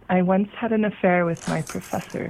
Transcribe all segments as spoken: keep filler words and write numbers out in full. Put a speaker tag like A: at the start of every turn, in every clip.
A: I once had an affair with my professor.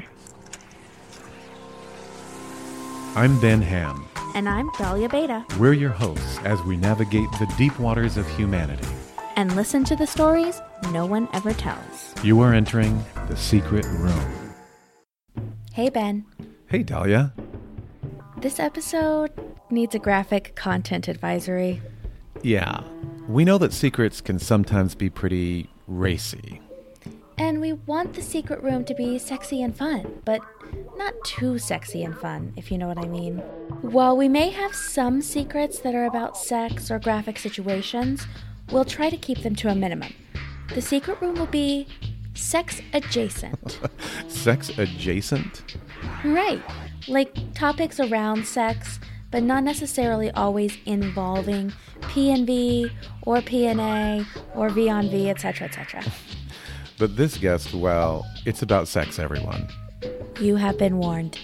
B: I'm Ben Ham.
C: And I'm Dahlia Beta.
B: We're your hosts as we navigate the deep waters of humanity.
C: And listen to the stories no one ever tells.
B: You are entering The Secret Room.
C: Hey, Ben.
B: Hey, Dahlia.
C: This episode needs a graphic content advisory.
B: Yeah. We know that secrets can sometimes be pretty racy.
C: And we want the secret room to be sexy and fun, but not too sexy and fun, if you know what I mean. While we may have some secrets that are about sex or graphic situations, we'll try to keep them to a minimum. The secret room will be sex adjacent.
B: Sex adjacent?
C: Right. Like topics around sex, but not necessarily always involving P and V or P and A or V on V, et cetera, et cetera.
B: But this guest, well, it's about sex, everyone.
C: You have been warned.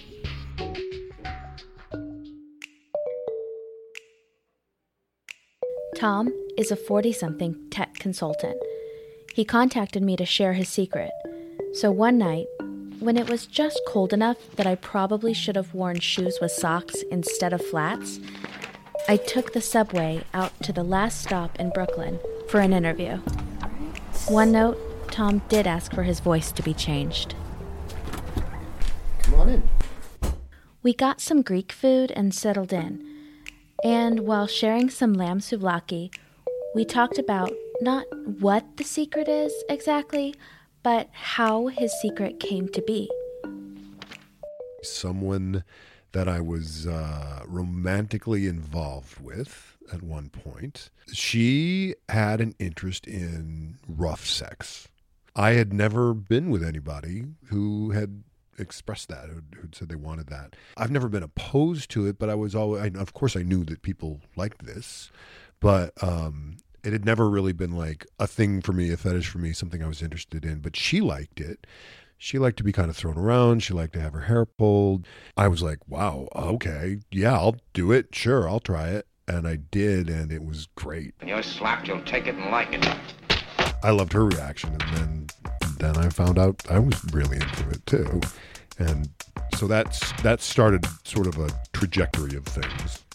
C: Tom is a forty-something tech consultant. He contacted me to share his secret. So one night, when it was just cold enough that I probably should have worn shoes with socks instead of flats, I took the subway out to the last stop in Brooklyn for an interview. One note, Tom did ask for his voice to be changed.
D: Come on in.
C: We got some Greek food and settled in. And while sharing some lamb souvlaki, we talked about not what the secret is exactly, but how his secret came to be.
D: Someone that I was uh, romantically involved with at one point, she had an interest in rough sex. I had never been with anybody who had expressed that, who who'd said they wanted that. I've never been opposed to it, but I was always, I, of course I knew that people liked this, but um, it had never really been like a thing for me, a fetish for me, something I was interested in, but she liked it. She liked to be kind of thrown around. She liked to have her hair pulled. I was like, wow, okay, yeah, I'll do it. Sure, I'll try it. And I did, and it was great.
E: When you're slapped, you'll take it and like it.
D: I loved her reaction, and then then I found out I was really into it too. And so that's that started sort of a trajectory of things.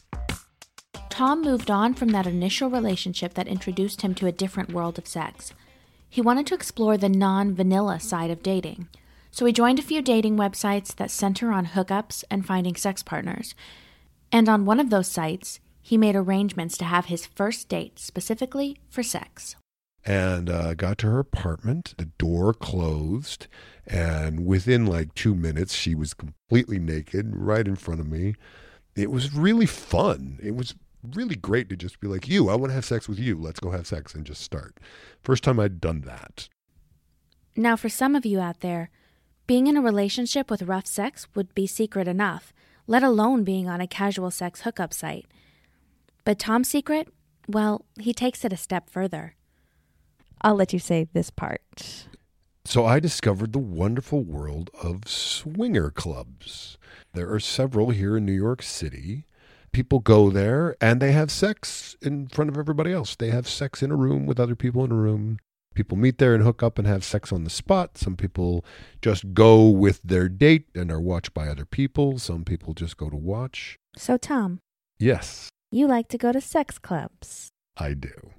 C: Tom moved on from that initial relationship that introduced him to a different world of sex. He wanted to explore the non-vanilla side of dating. So he joined a few dating websites that center on hookups and finding sex partners. And on one of those sites, he made arrangements to have his first date specifically for sex.
D: And uh, got to her apartment, the door closed, and within like two minutes, she was completely naked right in front of me. It was really fun. It was really great to just be like, you, I want to have sex with you. Let's go have sex and just start. First time I'd done that.
C: Now, for some of you out there, being in a relationship with rough sex would be secret enough, let alone being on a casual sex hookup site. But Tom's secret, well, he takes it a step further.
F: I'll let you say this part.
D: So I discovered the wonderful world of swinger clubs. There are several here in New York City. People go there and they have sex in front of everybody else. They have sex in a room with other people in a room. People meet there and hook up and have sex on the spot. Some people just go with their date and are watched by other people. Some people just go to watch.
F: So, Tom.
D: Yes.
F: You like to go to sex clubs.
D: I do.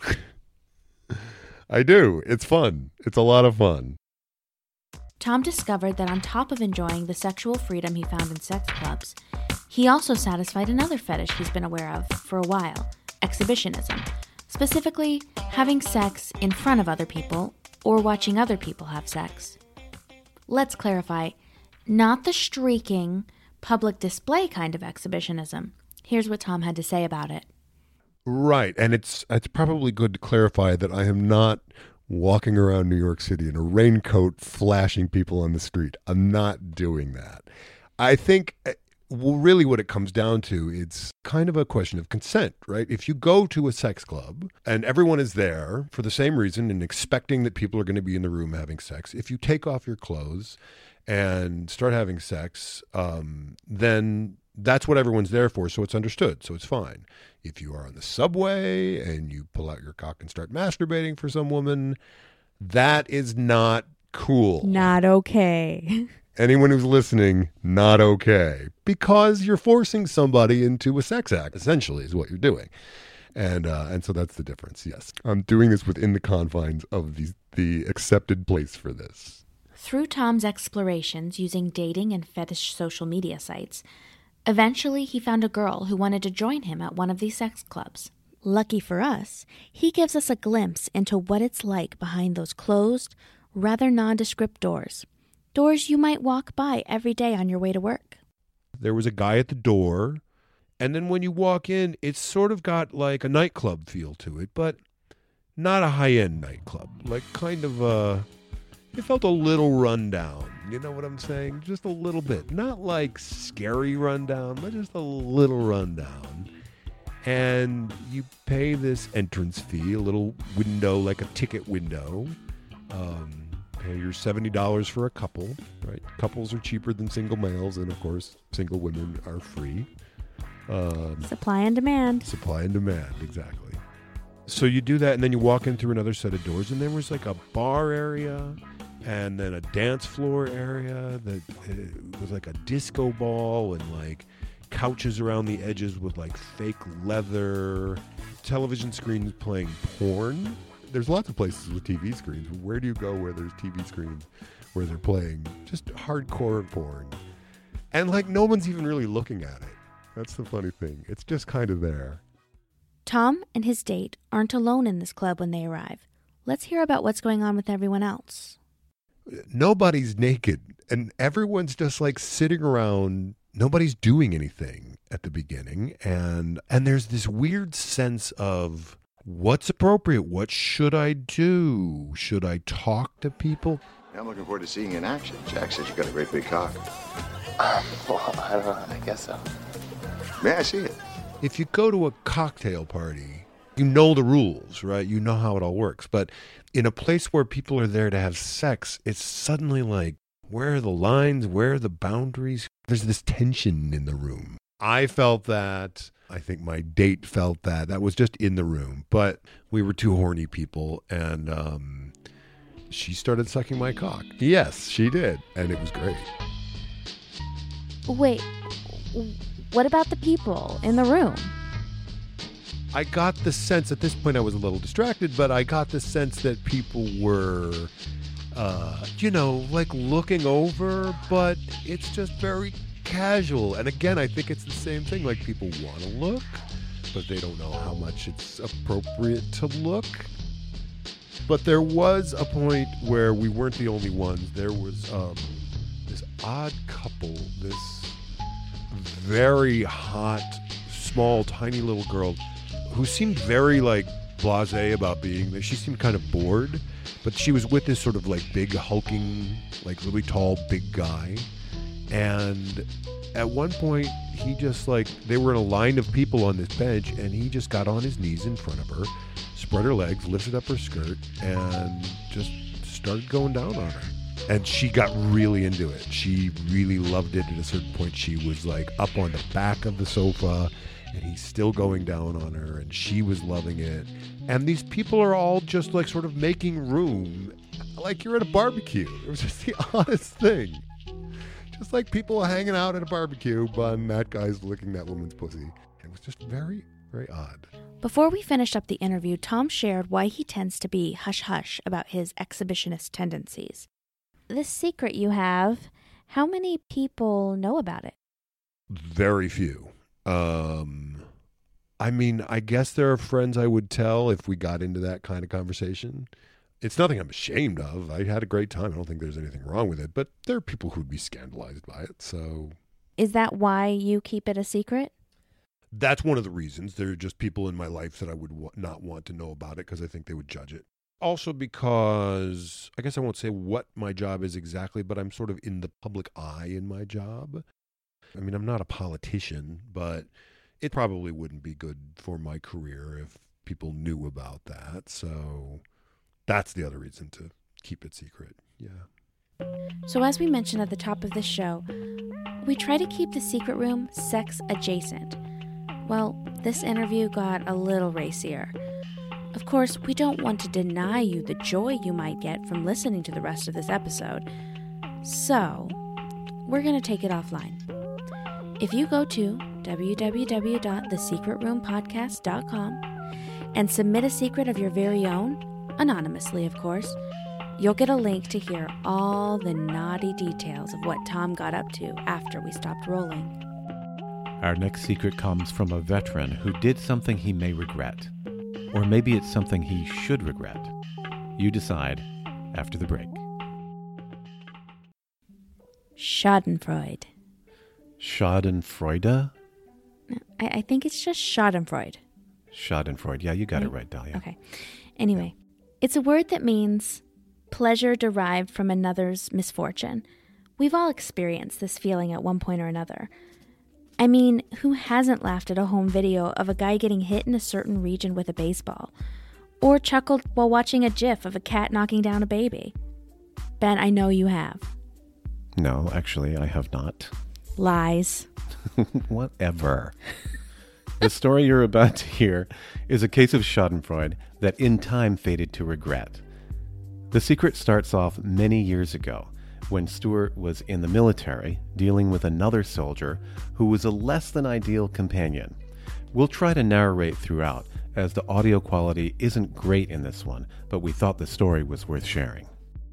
D: I do. It's fun. It's a lot of fun.
C: Tom discovered that on top of enjoying the sexual freedom he found in sex clubs, he also satisfied another fetish he's been aware of for a while, exhibitionism. Specifically, having sex in front of other people or watching other people have sex. Let's clarify, not the streaking, public display kind of exhibitionism. Here's what Tom had to say about it.
D: Right, and it's it's probably good to clarify that I am not walking around New York City in a raincoat flashing people on the street. I'm not doing that. I think well, really what it comes down to, it's kind of a question of consent, right? If you go to a sex club and everyone is there for the same reason and expecting that people are going to be in the room having sex, if you take off your clothes and start having sex, um, then that's what everyone's there for, so it's understood, so it's fine. If you are on the subway and you pull out your cock and start masturbating for some woman, that is not cool.
F: Not okay.
D: Anyone who's listening, not okay. Because you're forcing somebody into a sex act, essentially, is what you're doing. And uh, and so that's the difference, yes. I'm doing this within the confines of the, the accepted place for this.
C: Through Tom's explorations using dating and fetish social media sites, eventually he found a girl who wanted to join him at one of these sex clubs.
F: Lucky for us, he gives us a glimpse into what it's like behind those closed, rather nondescript doors. Doors you might walk by every day on your way to work.
D: There was a guy at the door, and then when you walk in, it's sort of got like a nightclub feel to it, but not a high-end nightclub. Like kind of a... It felt a little rundown. You know what I'm saying? Just a little bit. Not like scary rundown, but just a little rundown. And you pay this entrance fee, a little window, like a ticket window. Um... Pay your seventy dollars for a couple, right? Couples are cheaper than single males, and of course, single women are free. Um,
F: Supply and demand.
D: Supply and demand, exactly. So you do that, and then you walk in through another set of doors, and there was like a bar area, and then a dance floor area that uh, was like a disco ball, and like couches around the edges with like fake leather, television screens playing porn. There's lots of places with T V screens. Where do you go where there's T V screens where they're playing just hardcore porn? And like no one's even really looking at it. That's the funny thing. It's just kind of there.
C: Tom and his date aren't alone in this club when they arrive. Let's hear about what's going on with everyone else.
D: Nobody's naked, and everyone's just like sitting around. Nobody's doing anything at the beginning, and and there's this weird sense of what's appropriate? What should I do? Should I talk to people?
G: I'm looking forward to seeing you in action. Jack says you got a great big cock.
H: Um, well, I don't know. I guess so.
G: May I see it?
D: If you go to a cocktail party, you know the rules, right? You know how it all works. But in a place where people are there to have sex, it's suddenly like, where are the lines? Where are the boundaries? There's this tension in the room. I felt that. I think my date felt that. That was just in the room. But we were two horny people, and um, she started sucking my cock. Yes, she did. And it was great.
F: Wait, what about the people in the room?
D: I got the sense, at this point I was a little distracted, but I got the sense that people were, uh, you know, like looking over, but it's just very casual. And again, I think it's the same thing. Like people want to look, but they don't know how much it's appropriate to look. But there was a point where we weren't the only ones. There was um, this odd couple, this very hot, small, tiny little girl who seemed very like blasé about being there. She seemed kind of bored, but she was with this sort of like big hulking, like really tall, big guy. And at one point, he just like, they were in a line of people on this bench, and he just got on his knees in front of her, spread her legs, lifted up her skirt, and just started going down on her. And she got really into it. She really loved it. At a certain point, she was like up on the back of the sofa, and he's still going down on her, and she was loving it. And these people are all just like sort of making room, like you're at a barbecue. It was just the oddest thing. Just like people hanging out at a barbecue, but that guy's licking that woman's pussy. It was just very, very odd.
C: Before we finished up the interview, Tom shared why he tends to be hush-hush about his exhibitionist tendencies.
F: This secret you have, how many people know about it?
D: Very few. Um, I mean, I guess there are friends I would tell if we got into that kind of conversation. It's nothing I'm ashamed of. I had a great time. I don't think there's anything wrong with it. But there are people who'd be scandalized by it. So,
F: is that why you keep it a secret?
D: That's one of the reasons. There are just people in my life that I would w- not want to know about it because I think they would judge it. Also because, I guess I won't say what my job is exactly, but I'm sort of in the public eye in my job. I mean, I'm not a politician, but it probably wouldn't be good for my career if people knew about that. So that's the other reason to keep it secret. Yeah.
C: So as we mentioned at the top of this show, we try to keep the secret room sex adjacent. Well, this interview got a little racier.
F: Of course, we don't want to deny you the joy you might get from listening to the rest of this episode. So, we're going to take it offline. If you go to w w w dot the secret room podcast dot com and submit a secret of your very own, anonymously of course, you'll get a link to hear all the naughty details of what Tom got up to after we stopped rolling.
B: Our next secret comes from a veteran who did something he may regret. Or maybe it's something he should regret. You decide after the break.
F: Schadenfreude.
B: Schadenfreude?
F: I, I think it's just Schadenfreude.
B: Schadenfreude. Yeah, you got
F: right?
B: it right, Dahlia.
F: Okay. Anyway, it's a word that means pleasure derived from another's misfortune. We've all experienced this feeling at one point or another. I mean, who hasn't laughed at a home video of a guy getting hit in a certain region with a baseball? Or chuckled while watching a gif of a cat knocking down a baby? Ben, I know you have.
B: No, actually, I have not.
F: Lies.
B: Whatever. The story you're about to hear is a case of Schadenfreude that in time faded to regret. The secret starts off many years ago, when Stuart was in the military dealing with another soldier who was a less than ideal companion. We'll try to narrate throughout, as the audio quality isn't great in this one, but we thought the story was worth sharing.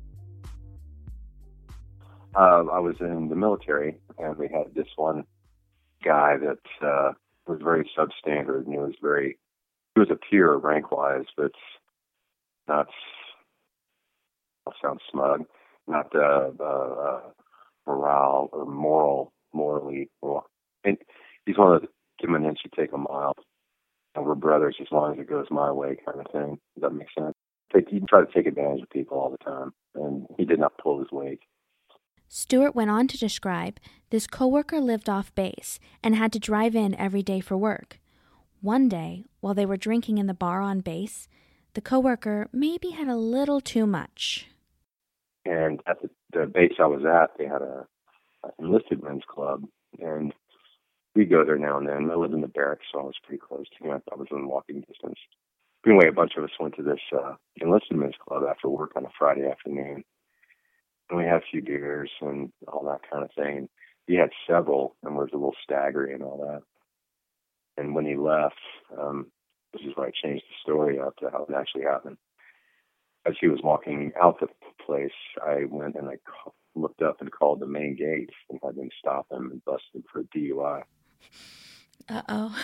I: Uh, I was in the military, and we had this one guy that uh, was very substandard, and he was very, he was a peer rank-wise, but not, I'll sound smug, not uh, uh, uh, morale or moral, morally. Well, and he's one of the, give him an inch, you take a mile. And we're brothers as long as it goes my way kind of thing. Does that make sense? Take, he tried to take advantage of people all the time, and he did not pull his weight.
F: Stuart went on to describe this coworker lived off base and had to drive in every day for work. One day, while they were drinking in the bar on base, the coworker maybe had a little too much.
I: And at the, the base I was at, they had a, a enlisted men's club, and we go there now and then. I lived in the barracks, so I was pretty close to him. I was in walking distance. Anyway, a bunch of us went to this uh, enlisted men's club after work on a Friday afternoon. And we had a few beers and all that kind of thing. He had several, and was a little staggery and all that. And when he left, um, this is where I changed the story up to how it actually happened. As he was walking out the place, I went and I ca- looked up and called the main gate and had them stop him and bust him for D U I.
F: Uh-oh.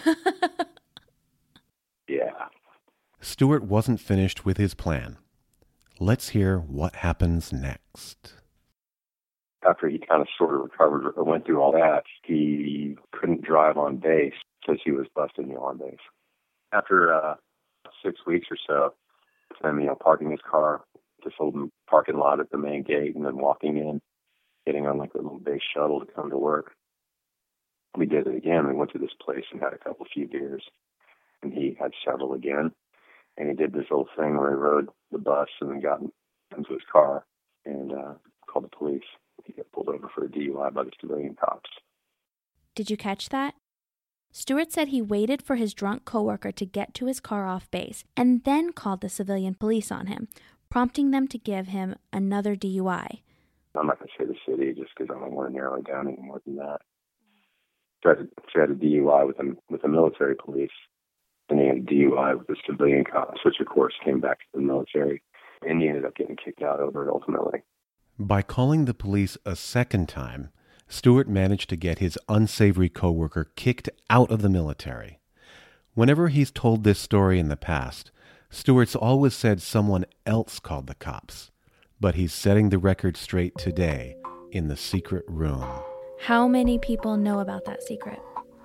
I: Yeah.
B: Stuart wasn't finished with his plan. Let's hear what happens next.
I: After he kind of sort of recovered or went through all that, he couldn't drive on base because he was busting me on base. After uh, six weeks or so, him, you know, parking his car, this little parking lot at the main gate, and then walking in, getting on like a little base shuttle to come to work. We did it again. We went to this place and had a couple few beers, and he had several again. And he did this little thing where he rode the bus and then got into his car and uh, called the police. He got pulled over for a D U I by the civilian cops.
F: Did you catch that? Stuart said he waited for his drunk coworker to get to his car off base and then called the civilian police on him, prompting them to give him another D U I.
I: I'm not going to say the city just because I don't want to narrow it down any more than that. So I had, so I had a D U I with the, with the military police, and he had a D U I with the civilian cops, which of course came back to the military, and he ended up getting kicked out over it ultimately.
B: By calling the police a second time, Stuart managed to get his unsavory coworker kicked out of the military. Whenever he's told this story in the past, Stuart's always said someone else called the cops. But he's setting the record straight today in the secret room.
F: How many people know about that secret?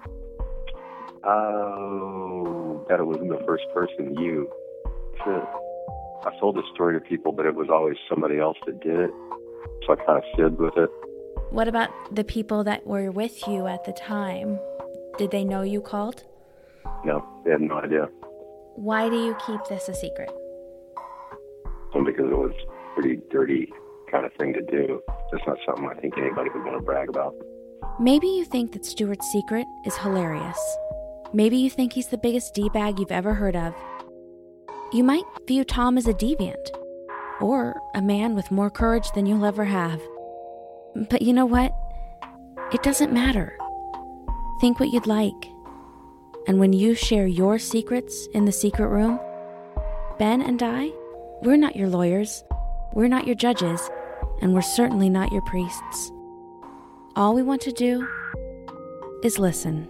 I: Oh, that it wasn't the first person, you. I've told this story to people, but it was always somebody else that did it. So I kind of stood with it.
F: What about the people that were with you at the time? Did they know you called?
I: No, they had no idea.
F: Why do you keep this a secret?
I: Well, because it was a pretty dirty kind of thing to do. It's not something I think anybody would want to brag about.
F: Maybe you think that Stuart's secret is hilarious. Maybe you think he's the biggest D-bag you've ever heard of. You might view Tom as a deviant, or a man with more courage than you'll ever have. But you know what? It doesn't matter. Think what you'd like. And when you share your secrets in the secret room, Ben and I, we're not your lawyers, we're not your judges, and we're certainly not your priests. All we want to do is listen.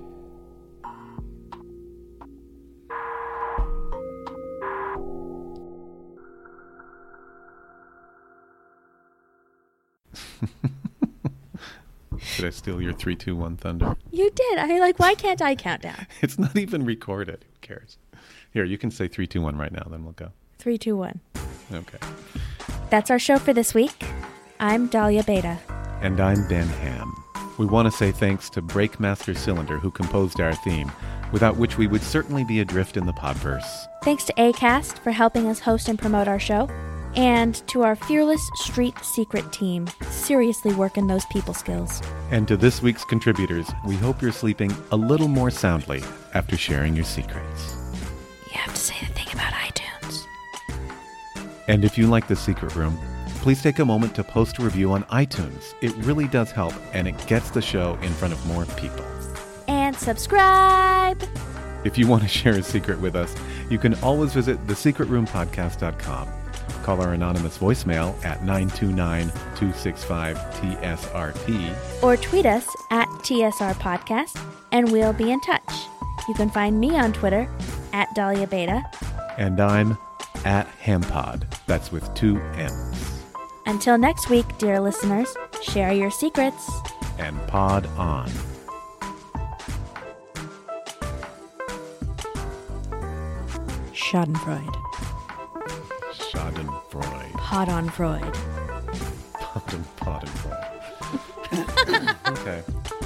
B: Did I steal your three, two, one thunder?
F: You did. I like, why can't I count down?
B: It's not even recorded. Who cares? Here, you can say three, two, one right now, then we'll go.
F: Three, two, one.
B: Okay.
F: That's our show for this week. I'm Dahlia Beta.
B: And I'm Ben Ham. We want to say thanks to Breakmaster Cylinder, who composed our theme, without which we would certainly be adrift in the podverse.
F: Thanks to Acast for helping us host and promote our show. And to our fearless street secret team, seriously working those people skills.
B: And to this week's contributors, we hope you're sleeping a little more soundly after sharing your secrets.
F: You have to say the thing about iTunes.
B: And if you like The Secret Room, please take a moment to post a review on iTunes. It really does help, and it gets the show in front of more people.
F: And subscribe!
B: If you want to share a secret with us, you can always visit the secret room podcast dot com. Call our anonymous voicemail at nine two nine, two six five, T S R P.
F: Or tweet us at T S R Podcast, and we'll be in touch. You can find me on Twitter at Dahlia Beta.
B: And I'm at Hampod. That's with two M's.
F: Until next week, dear listeners, share your secrets.
B: And pod on.
F: Schadenfreude.
B: Schadenfreude.
F: Pod on Freud.
B: Pod and pod and Freud. Okay.